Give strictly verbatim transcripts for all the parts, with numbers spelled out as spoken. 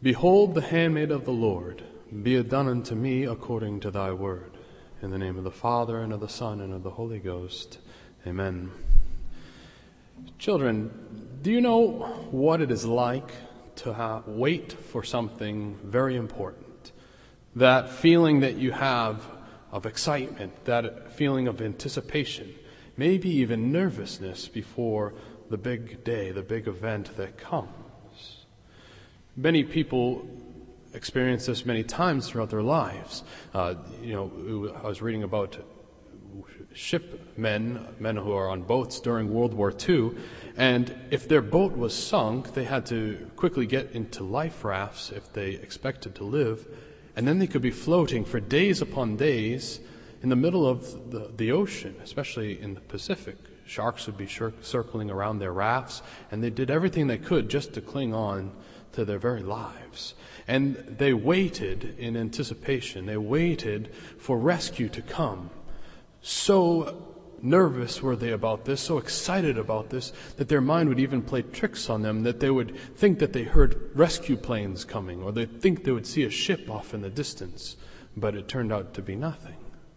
Behold the handmaid of the Lord, be it done unto me according to thy word. In the name of the Father, and of the Son, and of the Holy Ghost. Amen. Children, do you know what it is like to ha- wait for something very important? That feeling that you have of excitement, that feeling of anticipation, maybe even nervousness before the big day, the big event that comes. Many people experience this many times throughout their lives. Uh, you know, I was reading about shipmen, men who are on boats during World War Two, and if their boat was sunk, they had to quickly get into life rafts if they expected to live, and then they could be floating for days upon days in the middle of the, the ocean, especially in the Pacific. Sharks would be shir- circling around their rafts, and they did everything they could just to cling on to their very lives. And they waited in anticipation. They waited for rescue to come. So nervous were they about this, so excited about this, that their mind would even play tricks on them, that they would think that they heard rescue planes coming, or they'd think they would see a ship off in the distance, but it turned out to be nothing.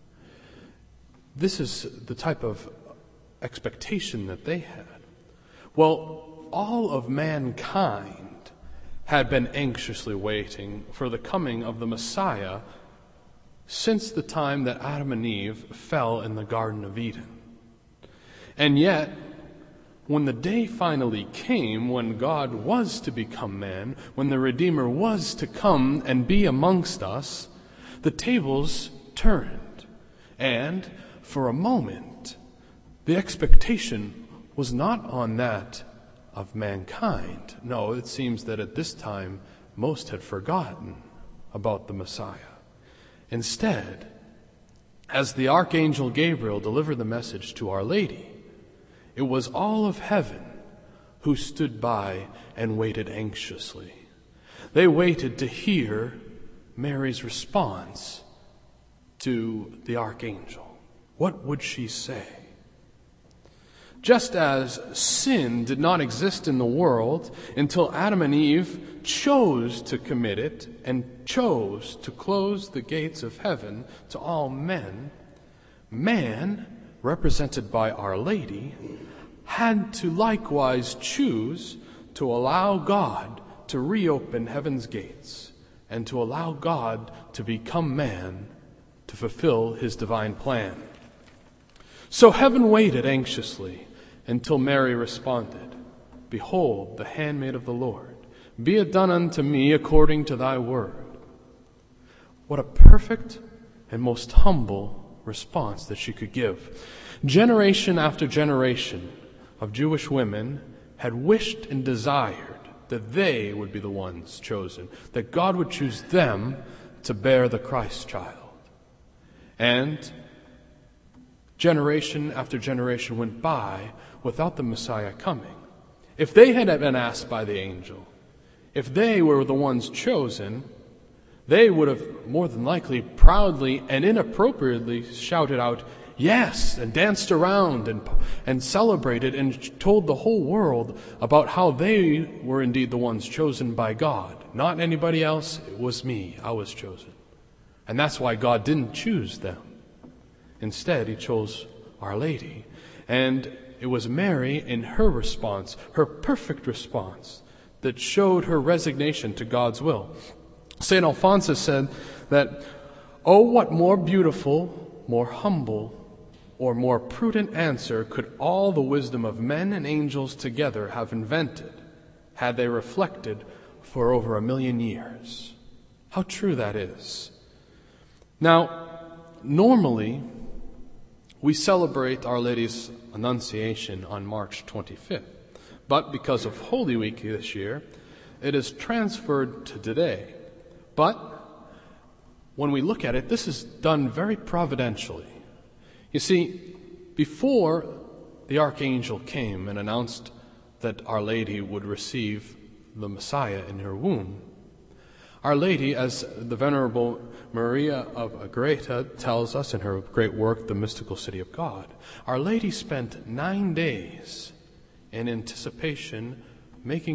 This is the type of expectation that they had. Well, all of mankind had been anxiously waiting for the coming of the Messiah since the time that Adam and Eve fell in the Garden of Eden. And yet, when the day finally came, when God was to become man, when the Redeemer was to come and be amongst us, the tables turned. And for a moment, the expectation was not on that of mankind. No, it seems that at this time, most had forgotten about the Messiah. Instead, as the Archangel Gabriel delivered the message to Our Lady, it was all of heaven who stood by and waited anxiously. They waited to hear Mary's response to the Archangel. What would she say? Just as sin did not exist in the world until Adam and Eve chose to commit it and chose to close the gates of heaven to all men, man, represented by Our Lady, had to likewise choose to allow God to reopen heaven's gates and to allow God to become man to fulfill his divine plan. So heaven waited anxiously until Mary responded, Behold, the handmaid of the Lord, be it done unto me according to thy word. What a perfect and most humble response that she could give. Generation after generation of Jewish women had wished and desired that they would be the ones chosen, that God would choose them to bear the Christ child. And generation after generation went by without the Messiah coming. If they had been asked by the angel, if they were the ones chosen, they would have more than likely proudly and inappropriately shouted out, yes, and danced around and, and celebrated and told the whole world about how they were indeed the ones chosen by God. Not anybody else, it was me, I was chosen. And that's why God didn't choose them. Instead, he chose Our Lady. And it was Mary in her response, her perfect response, that showed her resignation to God's will. Saint Alphonsus said that, oh, what more beautiful, more humble, or more prudent answer could all the wisdom of men and angels together have invented, had they reflected for over a million years. How true that is. Now, normally, we celebrate Our Lady's Annunciation on March twenty-fifth. But because of Holy Week this year, it is transferred to today. But when we look at it, this is done very providentially. You see, before the Archangel came and announced that Our Lady would receive the Messiah in her womb, Our Lady, as the Venerable Maria of Agreda tells us in her great work, The Mystical City of God, Our Lady spent nine days in anticipation, making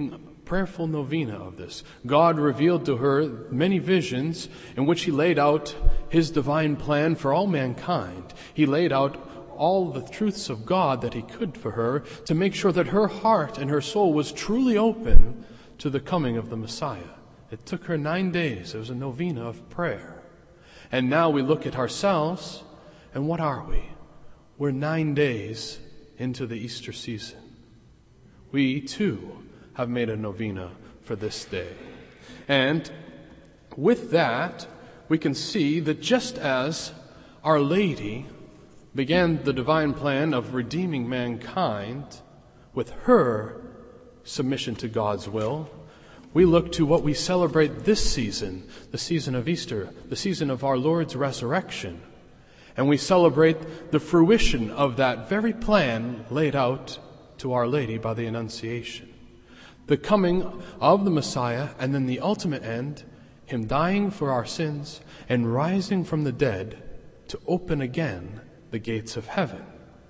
prayerful novena of this. God revealed to her many visions in which he laid out his divine plan for all mankind. He laid out all the truths of God that he could for her to make sure that her heart and her soul was truly open to the coming of the Messiah. It took her nine days. It was a novena of prayer. And now we look at ourselves, and what are we? We're nine days into the Easter season. We, too, have made a novena for this day. And with that, we can see that just as Our Lady began the divine plan of redeeming mankind with her submission to God's will, we look to what we celebrate this season, the season of Easter, the season of our Lord's resurrection. And we celebrate the fruition of that very plan laid out to Our Lady by the Annunciation. The coming of the Messiah, and then the ultimate end, him dying for our sins and rising from the dead to open again the gates of heaven.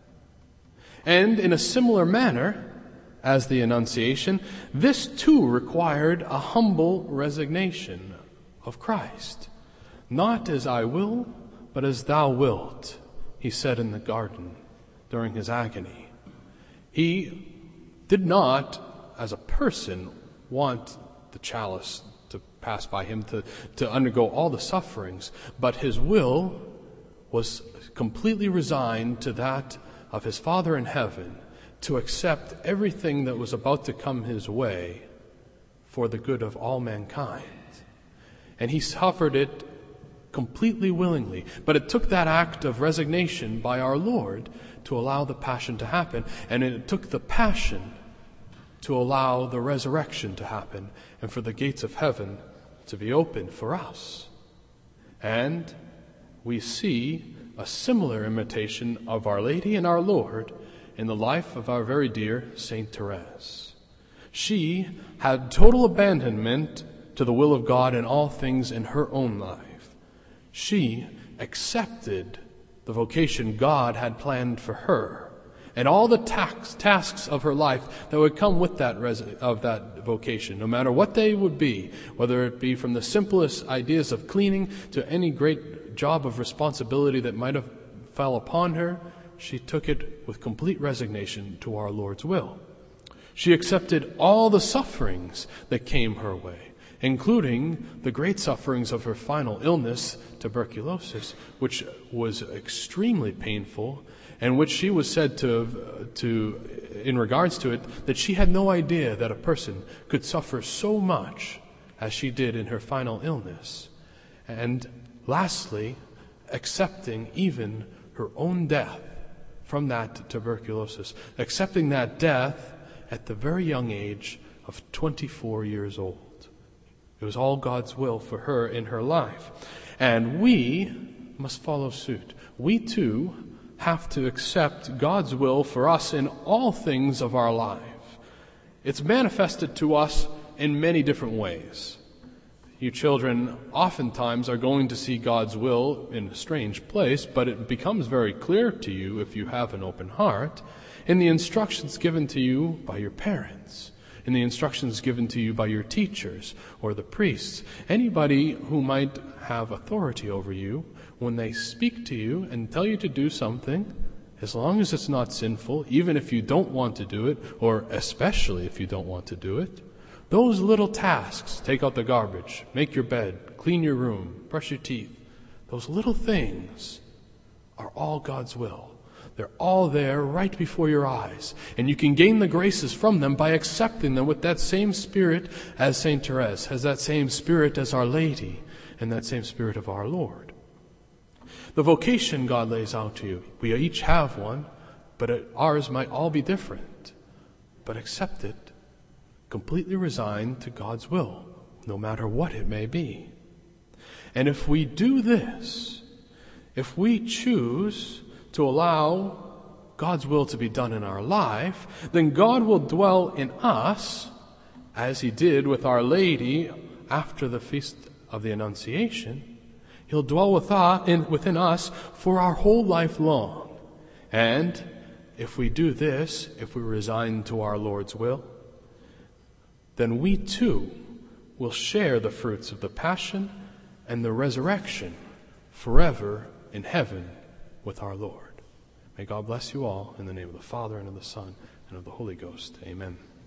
And in a similar manner as the Annunciation, this too required a humble resignation of Christ. Not as I will, but as thou wilt, he said in the garden during his agony. He did not, as a person, want the chalice to pass by him, to, to undergo all the sufferings, but his will was completely resigned to that of his Father in heaven, to accept everything that was about to come his way for the good of all mankind. And he suffered it completely willingly. But it took that act of resignation by our Lord to allow the passion to happen. And it took the passion to allow the resurrection to happen and for the gates of heaven to be opened for us. And we see a similar imitation of Our Lady and our Lord in the life of our very dear Saint Therese. She had total abandonment to the will of God in all things in her own life. She accepted the vocation God had planned for her and all the tax, tasks of her life that would come with that res- of that vocation, no matter what they would be, whether it be from the simplest ideas of cleaning to any great job of responsibility that might have fell upon her. She took it with complete resignation to our Lord's will. She accepted all the sufferings that came her way, including the great sufferings of her final illness, tuberculosis, which was extremely painful, and which she was said to, to, in regards to it, that she had no idea that a person could suffer so much as she did in her final illness. And lastly, accepting even her own death from that tuberculosis, accepting that death at the very young age of twenty-four years old. It was all God's will for her in her life. And we must follow suit. We too have to accept God's will for us in all things of our life. It's manifested to us in many different ways. You children oftentimes are going to see God's will in a strange place, but it becomes very clear to you if you have an open heart in the instructions given to you by your parents, in the instructions given to you by your teachers or the priests, anybody who might have authority over you. When they speak to you and tell you to do something, as long as it's not sinful, even if you don't want to do it, or especially if you don't want to do it, those little tasks, take out the garbage, make your bed, clean your room, brush your teeth, those little things are all God's will. They're all there right before your eyes. And you can gain the graces from them by accepting them with that same spirit as Saint Therese, has that same spirit as Our Lady, and that same spirit of our Lord. The vocation God lays out to you, we each have one, but it, ours might all be different. But accept it, completely resigned to God's will, no matter what it may be. And if we do this, if we choose to allow God's will to be done in our life, then God will dwell in us, as he did with Our Lady after the Feast of the Annunciation. He'll dwell with us, in, within us for our whole life long. And if we do this, if we resign to our Lord's will, then we too will share the fruits of the passion and the resurrection forever in heaven with our Lord. May God bless you all in the name of the Father, and of the Son, and of the Holy Ghost. Amen.